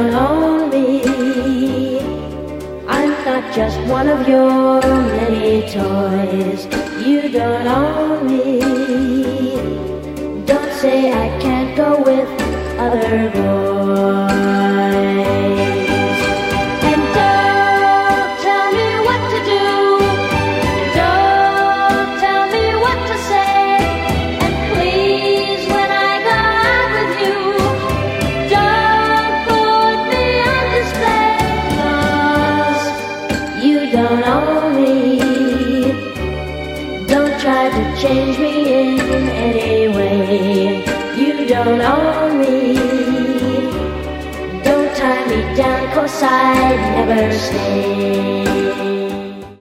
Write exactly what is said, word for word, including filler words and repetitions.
don't own me. I'm not just one of your many toys. You don't own me. Don't say I can't go with other boys. And don't tell me what to do. Don't tell me what to say. And please, when I go out with you, don't put me on display. 'Cause you don't own me. Don't try to change me in any way. You don't own me. Don't tie me down, 'cause I'd never stay.